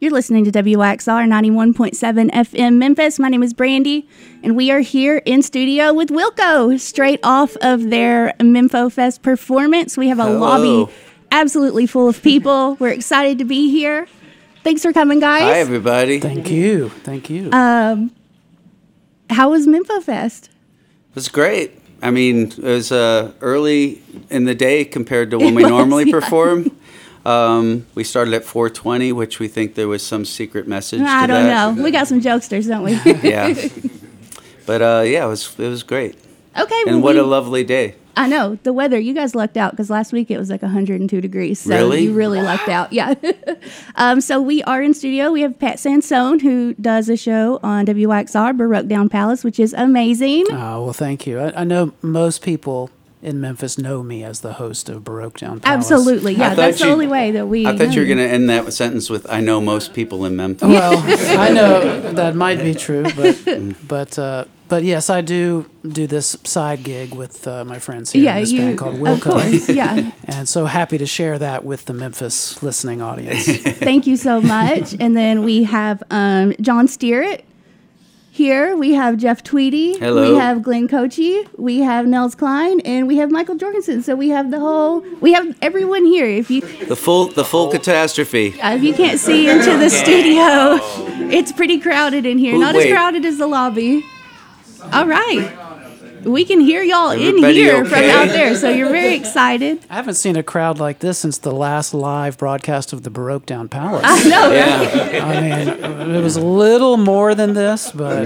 You're listening to WYXR 91.7 FM Memphis. My name is Brandy, and we are here in studio with Wilco, straight off of their Mempho Fest performance. We have a lobby absolutely full of people. We're excited to be here. Thanks for coming, guys. Hi, everybody. Thank you. Thank you. How was Mempho Fest? It was great. I mean, it was early in the day compared to when we normally perform. We started at 4:20, which we think there was some secret message to that. I don't know. We got some jokesters, don't we? Yeah. But yeah, it was great. Okay. And what a lovely day. I know. The weather, you guys lucked out because last week it was like 102 degrees. So Really? You really lucked out. Yeah. So we are in studio. We have Pat Sansone, who does a show on WYXR, Baroque Down Palace, which is amazing. Oh, well, thank you. I know most people in Memphis know me as the host of Baroque Down Palace. Absolutely. Yeah, that's the you- only way that we I thought know you were going to end that sentence with, I know most people in Memphis. Well, I know that might be true, but yes, I do this side gig with my friends here in this band called Wilco. Of course, yeah. And so happy to share that with the Memphis listening audience. Thank you so much. And then we have John Steerett here. We have Jeff Tweedy. Hello. We have Glenn Kochi. We have Nels Klein, and we have Michael Jorgensen. So we have everyone here. The full catastrophe. If you can't see into the studio, it's pretty crowded in here. Not as Wait. crowded as the lobby. All right. We can hear y'all Everybody in here from okay? out there, so you're very excited. I haven't seen a crowd like this since the last live broadcast of the Baroque Down Palace. I know, right? Yeah. I mean, it was a little more than this, but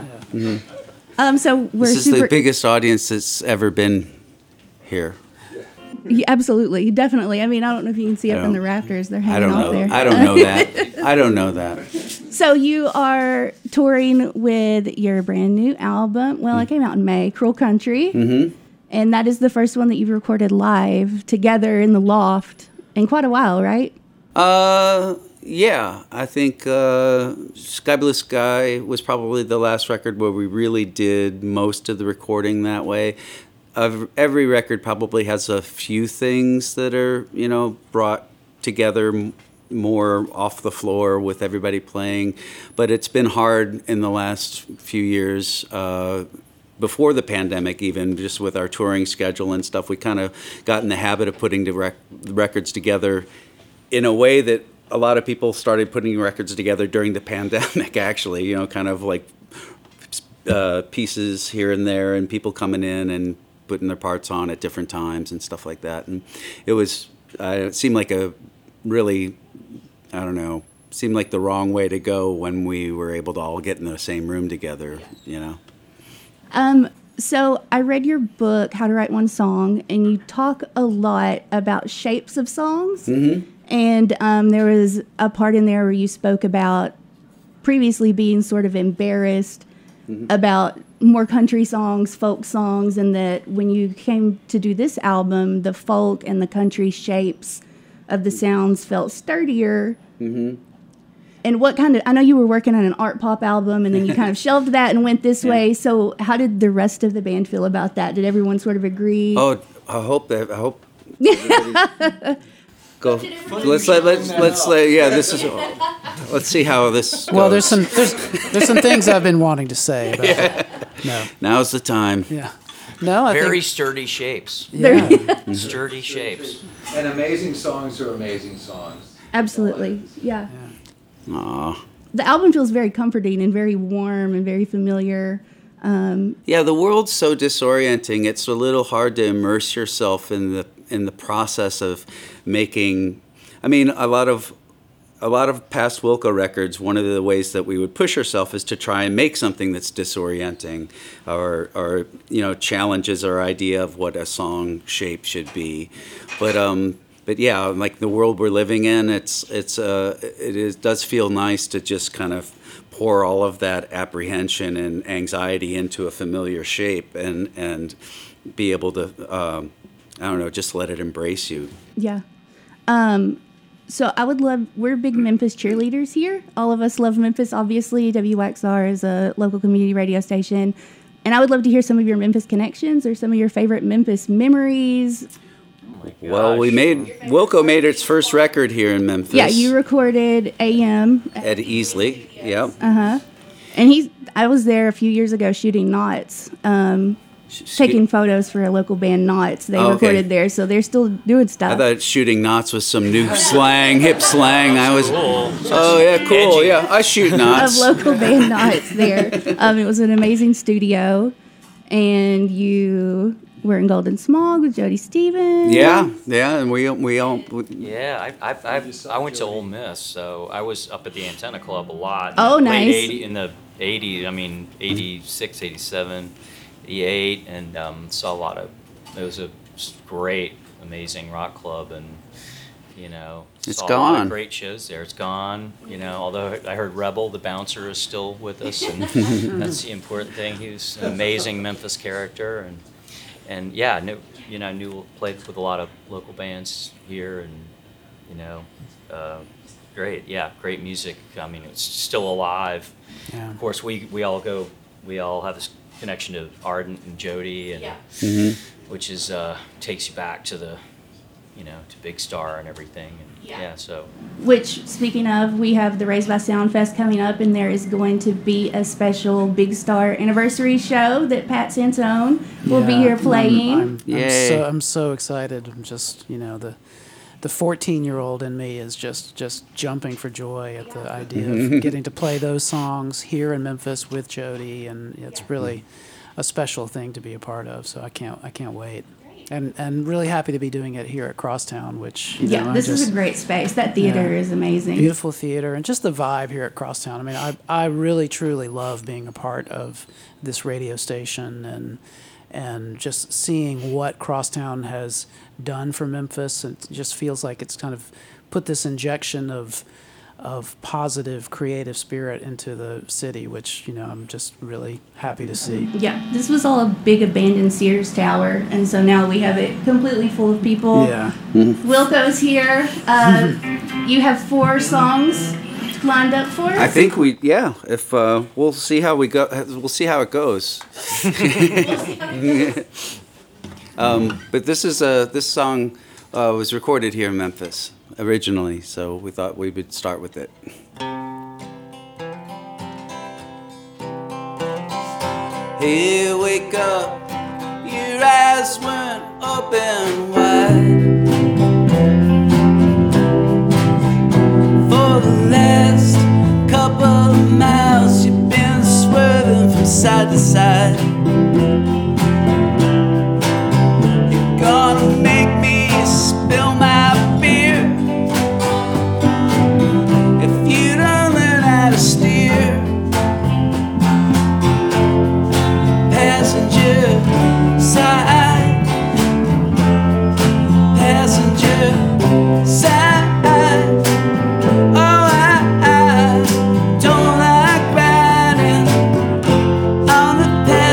So we're This is super. the biggest audience that's ever been here. Yeah, absolutely, definitely. I mean, I don't know if you can see up in don't- the rafters; they're I hanging don't off there. know. I don't know that. I don't know that. So you are touring with your brand new album. Well, it came out in May, Cruel Country, and that is the first one that you've recorded live together in the loft in quite a while, right? Yeah, I think Sky Blue Sky was probably the last record where we really did most of the recording that way. Every record probably has a few things that are, brought together more off the floor with everybody playing. But it's been hard in the last few years, before the pandemic even, just with our touring schedule and stuff. We kind of got in the habit of putting the records together in a way that a lot of people started putting records together during the pandemic, actually, kind of like pieces here and there and people coming in and putting their parts on at different times and stuff like that. And it seemed like a really, seemed like the wrong way to go when we were able to all get in the same room together, So I read your book, How to Write One Song, and you talk a lot about shapes of songs. Mm-hmm. And there was a part in there where you spoke about previously being sort of embarrassed about more country songs, folk songs, and that when you came to do this album, the folk and the country shapes of the sounds felt sturdier. Mm-hmm. And I know you were working on an art pop album, and then you kind of shelved that and went this way. So how did the rest of the band feel about that? Did everyone sort of agree? Oh, I hope. Go. Let's see how this goes. well, there's some things I've been wanting to say about it. No. Now's the time. Yeah. No, I Very think sturdy shapes. yeah. Sturdy shapes. And amazing songs are amazing songs. Absolutely, yeah. Aw. The album feels very comforting and very warm and very familiar. Yeah, the world's so disorienting. It's a little hard to immerse yourself in the process of making. I mean, a lot of past Wilco records, one of the ways that we would push ourselves is to try and make something that's disorienting, or challenges our idea of what a song shape should be. But yeah, like the world we're living in, it does feel nice to just kind of pour all of that apprehension and anxiety into a familiar shape and be able to, just let it embrace you. Yeah. So we're big Memphis cheerleaders here. All of us love Memphis, obviously. WYXR is a local community radio station. And I would love to hear some of your Memphis connections or some of your favorite Memphis memories. my Well, gosh. Wilco made its first record here in Memphis. Yeah, you recorded AM. at Easley. Yep. And I was there a few years ago shooting Knots, taking photos for a local band, Knots. They recorded there, so they're still doing stuff. I thought shooting knots was some new slang, hip slang. I was, Cool. oh yeah, cool, Edgy. yeah. I shoot Of knots. local band Knots there. It was an amazing studio, and you were in Golden Smog with Jody Stevens. Yeah, and we all. Yeah, I went to Ole Miss, so I was up at the Antenna Club a lot. Oh, Late nice. 80, in the 80s, I mean, 86, 87, 88, and saw a lot of, it was a great, amazing rock club, and, you know, It's saw a lot gone. of great shows there. It's gone, you know, although I heard Rebel, the bouncer, is still with us, and that's the important thing. He was an amazing Memphis character, and yeah, played with a lot of local bands here, and you know, great music. I mean, it's still alive. Yeah. Of course, we all have this connection to Ardent and Jody, and which is takes you back to the, you know, to Big Star and everything, and so. Which, speaking of, we have the Raised by Sound Fest coming up, and there is going to be a special Big Star anniversary show that Pat Santone will be here playing. I'm so excited. I'm just, you know, the 14-year-old in me is just jumping for joy at the idea of getting to play those songs here in Memphis with Jody, and it's really a special thing to be a part of. So I can't wait. And really happy to be doing it here at Crosstown, which, you know, This is a great space. That theater is amazing. beautiful theater, and just the vibe here at Crosstown. I mean, I really truly love being a part of this radio station, and just seeing what Crosstown has done for Memphis. It just feels like it's kind of put this injection of positive creative spirit into the city, which, you know, I'm just really happy to see. Yeah, this was all a big abandoned Sears Tower, and so now we have it completely full of people. Yeah. Wilco's here. You have 4 songs lined up for us? I think if we'll see how we go. We'll see how it goes. But this song was recorded here in Memphis originally, so we thought we would start with it. Hey, wake up, your eyes went open wide. For the last couple of miles, you've been swerving from side to side. You're gonna make me spill my beer if you don't learn how to steer. Passenger side, passenger side. Oh, I don't like riding on the passenger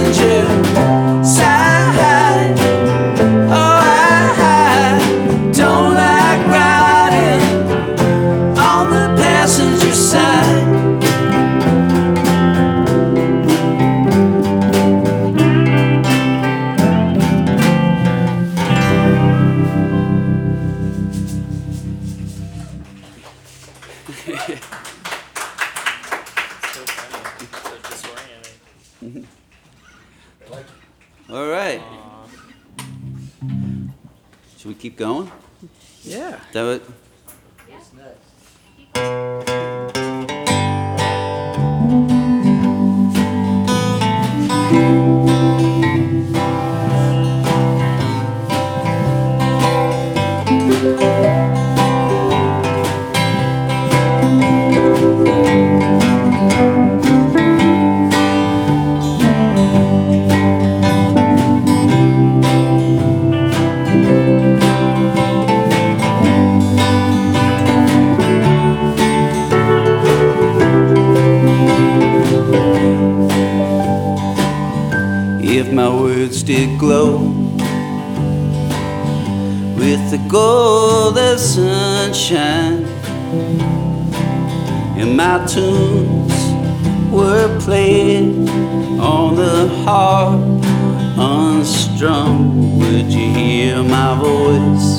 passenger side. Oh, I don't like riding on the passenger side. All right. Should we keep going? Yeah. Is that what? If my words did glow with the gold of sunshine, and my tunes were played on the harp unstrung, would you hear my voice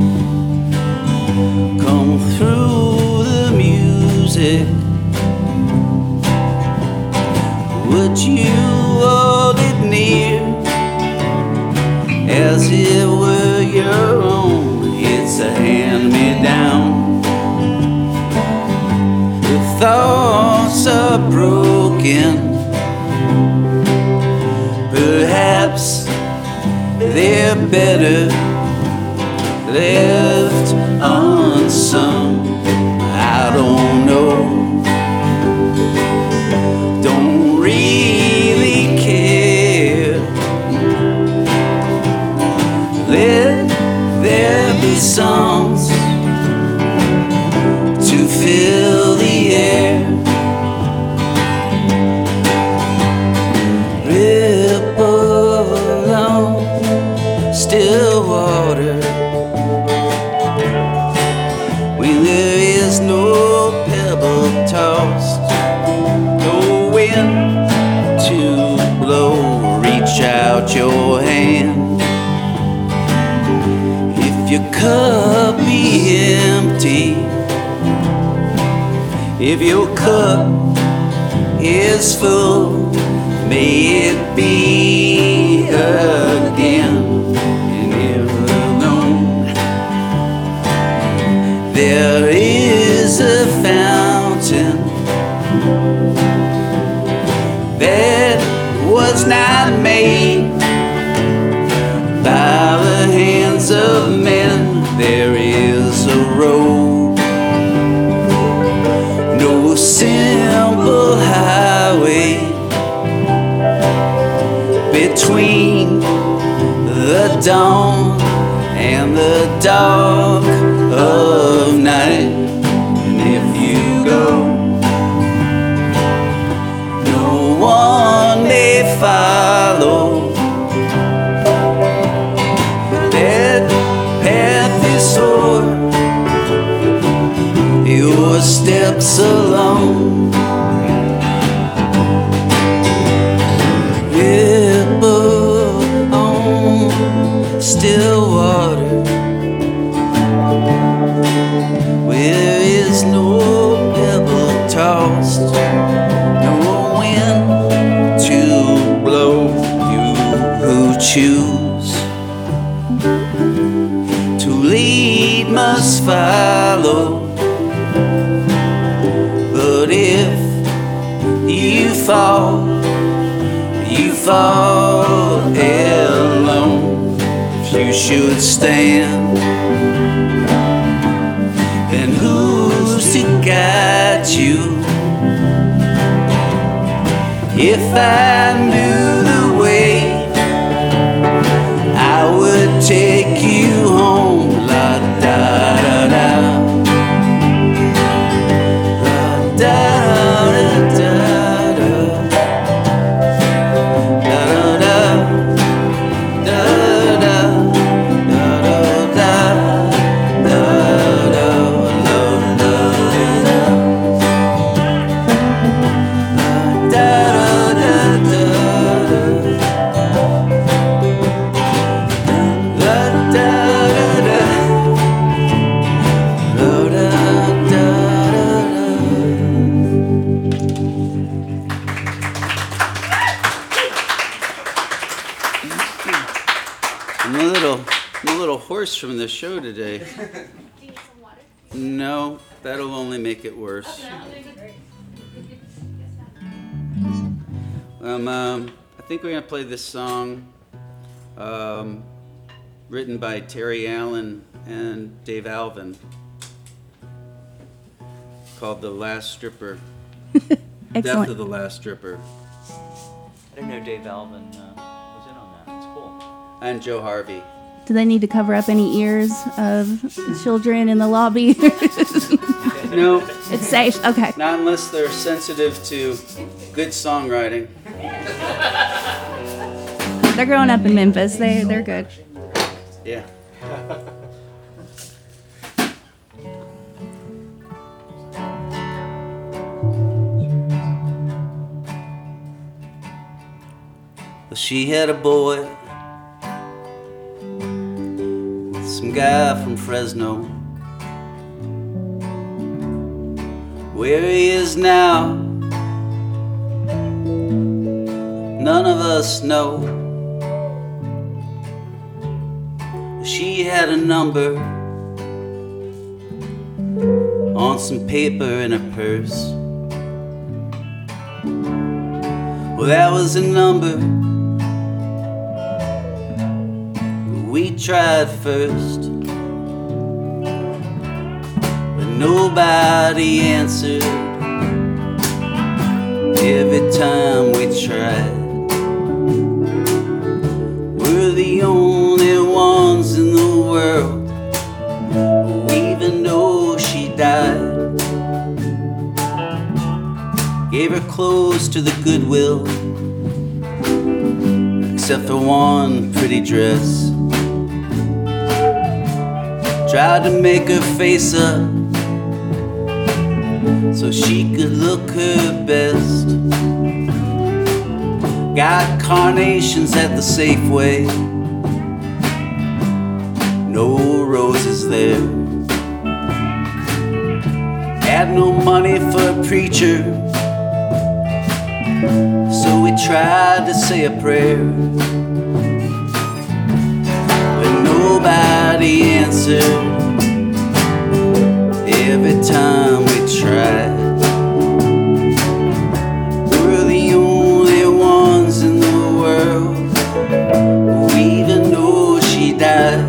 come through the music? Would you hold it near as it were your own? It's a hand-me-down. The thoughts are broken, perhaps they're better left unsung. I don't know. Don't really care. Let there be songs to fill the air. Ripple on still water when there is no pebble tossed, no wind to blow. Reach out your hand. If your cup be empty, if your cup is full, may it be again. And if alone, there is a fountain that was not made by the hands of men. There is a road, no simple highway between the dawn and the dark of night. And if you go, no one may follow. That path is short, your steps alone. Ripple on still water where there is no pebble tossed, no wind to blow. You who choose to lead must follow. But if you fall, you fall alone. If you should stand, then who's to guide you? If I knew the way, I would take you home. La da da da. La da da da da. Da da I'm a little hoarse from the show today. Do you need some water? No, that'll only make it worse. I think we're gonna play this song, written by Terry Allen and Dave Alvin, called "The Last Stripper." Death Excellent. of the Last Stripper. I didn't know Dave Alvin was in on that. It's cool. And Joe Harvey. Do they need to cover up any ears of children in the lobby? No, It's safe. Okay. not unless they're sensitive to good songwriting. They're growing up in Memphis. They're good. Yeah. Well, she had a boy, some guy from Fresno. Where he is now, none of us know. She had a number on some paper in her purse. Well, that was a number we tried first, but nobody answered every time we tried. We're the only ones in the world who even know she died. Gave her clothes to the Goodwill, except for one pretty dress. Tried to make her face up so she could look her best. Got carnations at the Safeway, no roses there. Had no money for a preacher, so we tried to say a prayer, but nobody answered every time we tried. We're the only ones in the world who even know she died.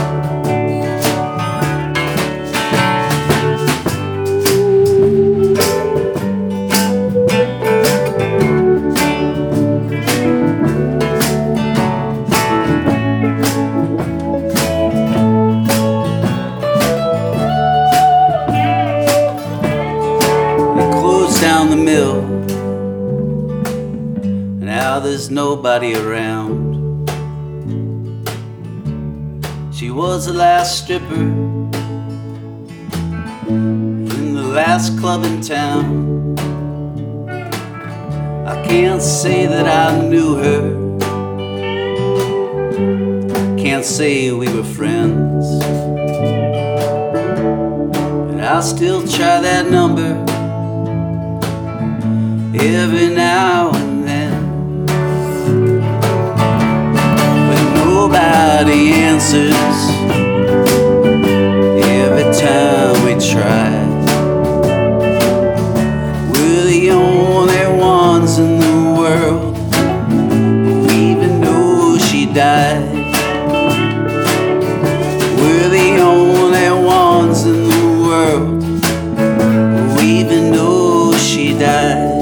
Down the mill, now there's nobody around. She was the last stripper in the last club in town. I can't say that I knew her, can't say we were friends, but I'll still try that number every now and then. But nobody answers every time we try. We're the only ones in the world who even know she died. We're the only ones in the world who even know she died.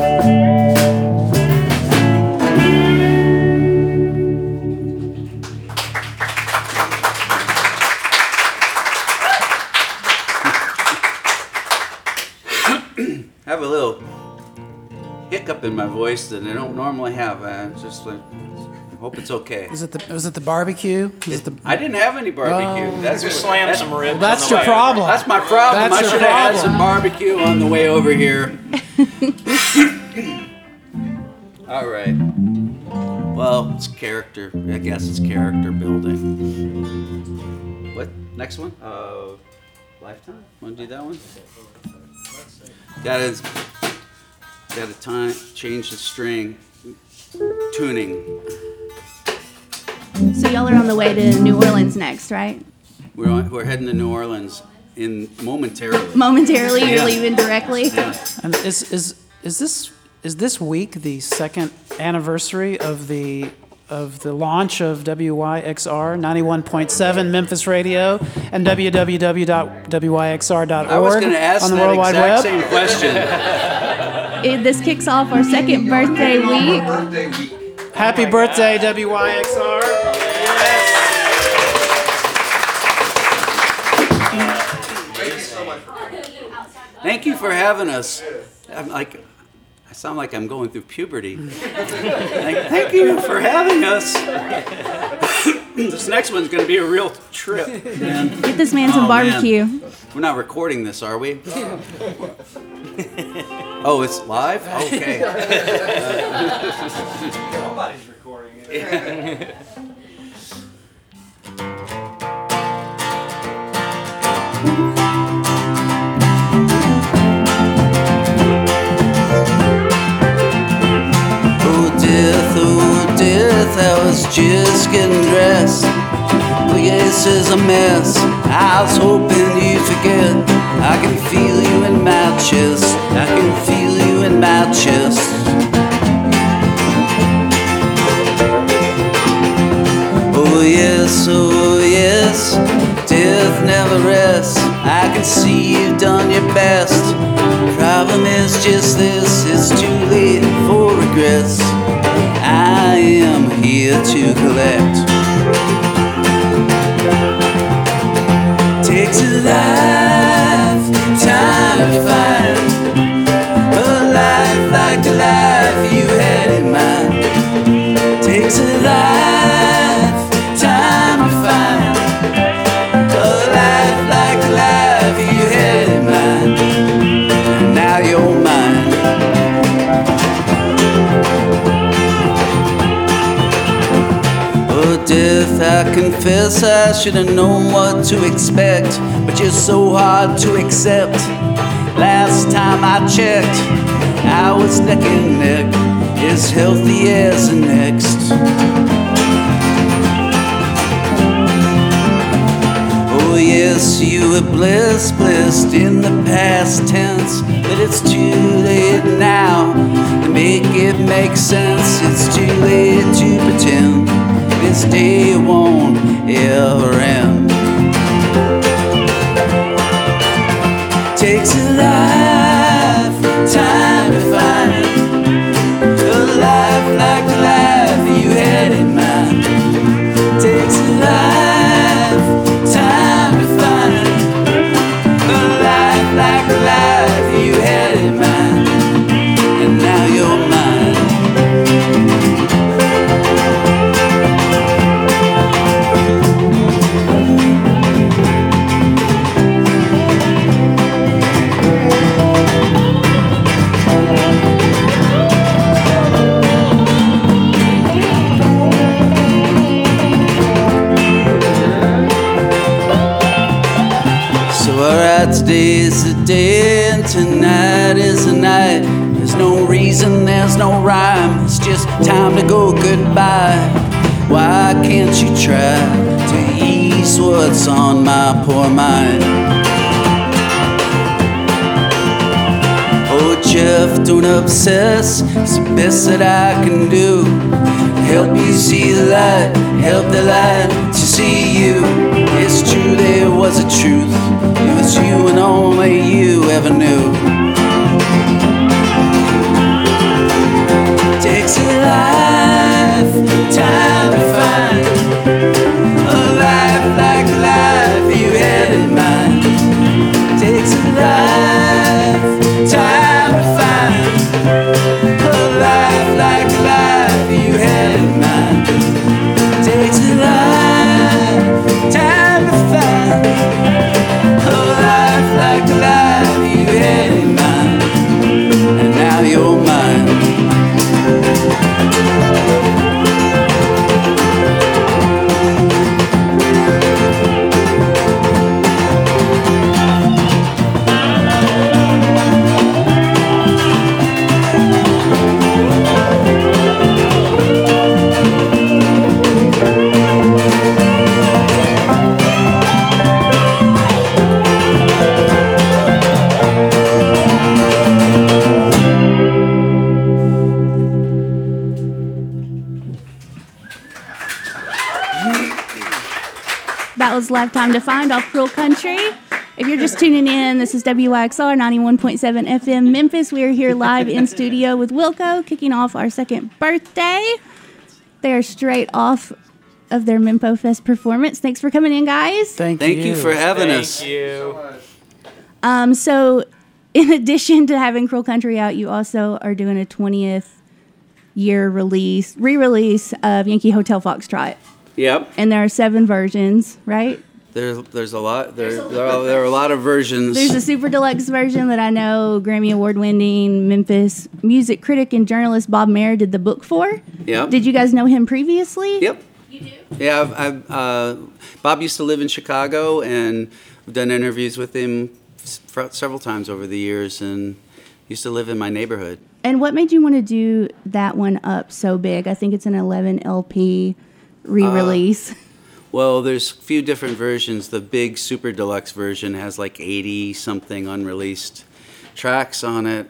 I have a little hiccup in my voice that I don't normally have. I just like, hope it's okay. Was it the barbecue? I didn't have any barbecue. Oh. That's Just slam some ribs. That's on the your way problem. That's my problem. That's I your should have had problem. some barbecue on the way over here. All right. Well, it's character. I guess it's character building. What? Next one? Lifetime? Want to do that one? Gotta change the string tuning. So y'all are on the way to New Orleans next, right? We're heading to New Orleans momentarily. Momentarily, you're Yeah. leaving directly. Yeah. And is this week the second anniversary of the launch of WYXR 91.7 Memphis Radio and www.wyxr.org I was going to ask on the that World Wide exact Web? same question. This kicks off our second birthday week. Birthday week. Happy birthday, WYXR! Thank you so much for coming. Thank you for having us. I sound like I'm going through puberty. Thank you for having us. This next one's going to be a real trip, man. Get this man some Oh, man. barbecue. We're not recording this, are we? Oh, it's live? Okay. Nobody's recording it. Oh death, I was just getting dressed. This is a mess. I was hoping you'd forget. I can feel you in my chest. I can feel you in my chest. Oh yes, death never rests. I can see you've done your best. Problem is just this, it's too late for regrets. I am here to collect. Takes a lifetime to find a life like the life you had in mind. Takes a lifetime to find a life like the life you had in mind. And now you're mine. Oh, death, I confess I should have known what to expect, but you're so hard to accept. Last time I checked, I was neck and neck, as healthy as the next. Oh yes, you were blessed in the past tense, but it's too late now to make it make sense. It's too late to pretend this day won't ever end. Takes a lifetime to find a life like the life you had in mind. Takes a lifetime to find a life like the life you had in mind. And now you're mine. Alright, today is the day and tonight is the night. There's no reason, there's no rhyme. It's just time to go goodbye. Why can't you try to ease what's on my poor mind? Oh Jeff, don't obsess. It's the best that I can do. Help you see the light, help the light to see you. It's true, there was a truth. It was you and only you ever knew. Takes a lifetime to find a life like the life you had in mind. Takes a lifetime to find a life like the life you had in mind. Takes a lifetime to find a life like the life you had in mind. That was Lifetime Defined off Cruel Country. If you're just tuning in, this is WYXR 91.7 FM Memphis. We are here live in studio with Wilco, kicking off our second birthday. They are straight off of their Mempo Fest performance. Thanks for coming in, guys. Thank you for having us. Thank you. So in addition to having Cruel Country out, you also are doing a 20th year re-release of Yankee Hotel Foxtrot. Yep. And there are 7 versions, right? There's a lot. There are a lot of versions. There's a super deluxe version that I know Grammy Award winning Memphis music critic and journalist Bob Mayer did the book for. Yep. Did you guys know him previously? Yep. You do? Yeah, Bob used to live in Chicago, and I've done interviews with him several times over the years, and used to live in my neighborhood. And what made you want to do that one up so big? I think it's an 11 LP re-release. Well, there's a few different versions. The big super deluxe version has like 80 something unreleased tracks on it.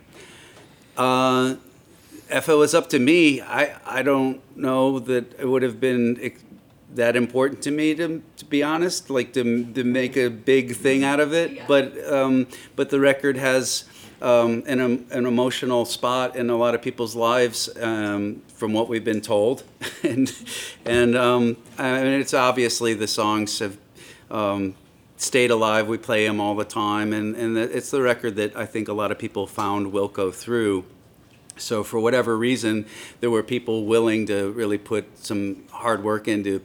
If it was up to me, I don't know that it would have been that important to me, to be honest, like to make a big thing out of it. Yeah. But the record has an emotional spot in a lot of people's lives, from what we've been told, and I mean, it's obviously the songs have stayed alive. We play them all the time, and it's the record that I think a lot of people found Wilco through. So for whatever reason, there were people willing to really put some hard work into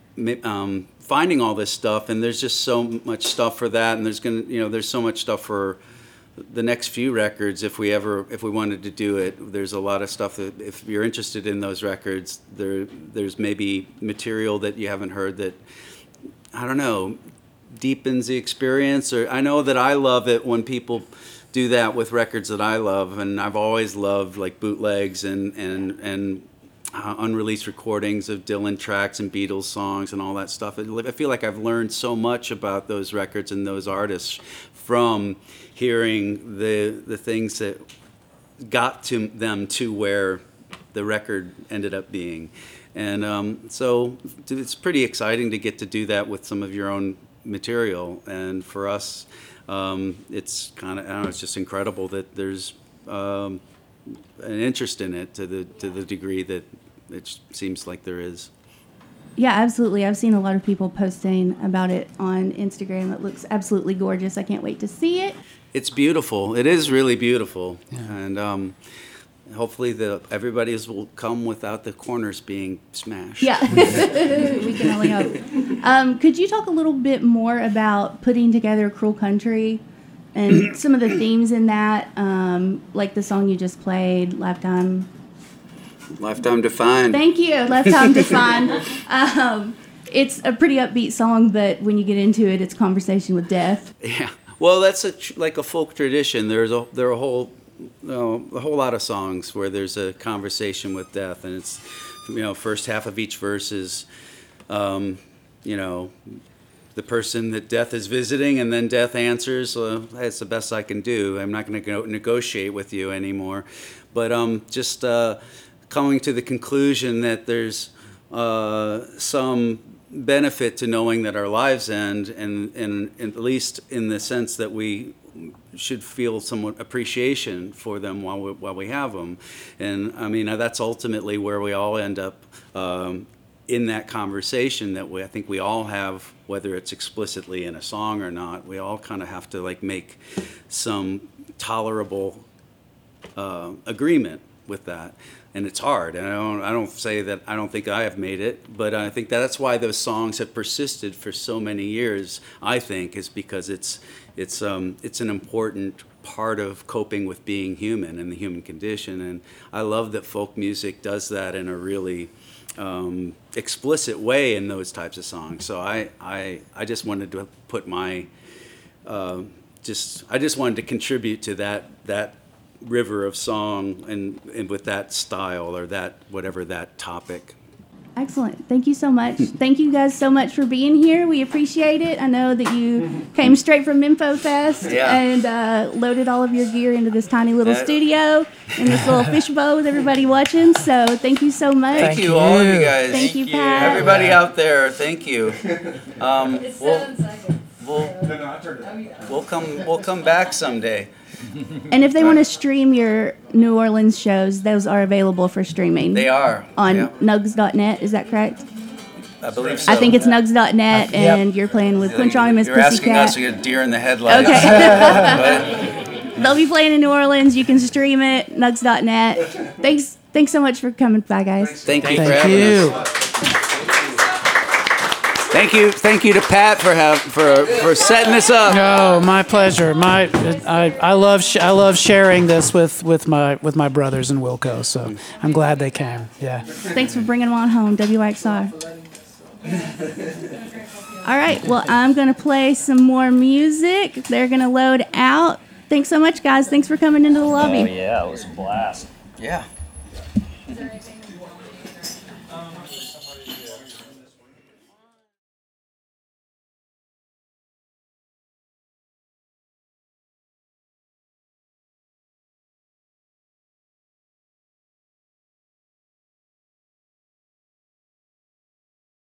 finding all this stuff, and there's just so much stuff for that, and there's so much stuff for the next few records. If we wanted to do it, there's a lot of stuff that, if you're interested in those records, there's maybe material that you haven't heard that, I don't know, deepens the experience. Or I know that I love it when people do that with records that I love, and I've always loved like bootlegs and unreleased recordings of Dylan tracks and Beatles songs and all that stuff. I feel like I've learned so much about those records and those artists from hearing the things that got to them to where the record ended up being. And so it's pretty exciting to get to do that with some of your own material. And for us, it's kind of, I don't know, it's just incredible that there's an interest in it to the degree that it seems like there is. Yeah, absolutely. I've seen a lot of people posting about it on Instagram. It looks absolutely gorgeous. I can't wait to see it. It's beautiful. It is really beautiful. Yeah. And hopefully everybody will come without the corners being smashed. Yeah, we can only hope. Could you talk a little bit more about putting together Cruel Country and some of the themes in that, like the song you just played, Lifetime Defined. Thank you, Lifetime Defined. It's a pretty upbeat song, but when you get into it, it's conversation with death. Yeah. Well, that's like a folk tradition. There are a whole lot of songs where there's a conversation with death, and it's, first half of each verse is, the person that death is visiting, and then death answers, that's the best I can do. I'm not going to go negotiate with you anymore. But just coming to the conclusion that there's some benefit to knowing that our lives end, and at least in the sense that we should feel somewhat appreciation for them while we have them. And I mean, that's ultimately where we all end up in that conversation that I think we all have, whether it's explicitly in a song or not. We all kind of have to like make some tolerable agreement with that. And it's hard, and I don't say that I don't think I have made it, but I think that's why those songs have persisted for so many years. I think is because it's an important part of coping with being human and the human condition. And I love that folk music does that in a really explicit way in those types of songs. So I just wanted to put my I just wanted to contribute to that river of song and with that style or that whatever that topic. Excellent. Thank you so much. Thank you guys so much for being here. We appreciate it. I know that you came straight from InfoFest and loaded all of your gear into this tiny little studio in this little fishbowl with everybody watching. So thank you so much. Thank you, all of you guys. Thank you, Pat. Everybody out there, thank you. It's 7 seconds. We'll come back someday. And if they want to stream your New Orleans shows, those are available for streaming. They are on yeah. nugs.net. Is that correct? I believe so. I think it's nugs.net, and you're playing with Quintronimus You're asking Pussycat. us to get deer in the headlights. Okay. They'll be playing in New Orleans. You can stream it, nugs.net. Thanks so much for coming by, guys. Thank you for having us. Thank you to Pat for setting this up. Oh, my pleasure. I love sharing this with my brothers in Wilco. So I'm glad they came. Yeah. Thanks for bringing them on home, WXR. All right. Well, I'm gonna play some more music. They're gonna load out. Thanks so much, guys. Thanks for coming into the lobby. Oh yeah, it was a blast. Yeah. Is there anything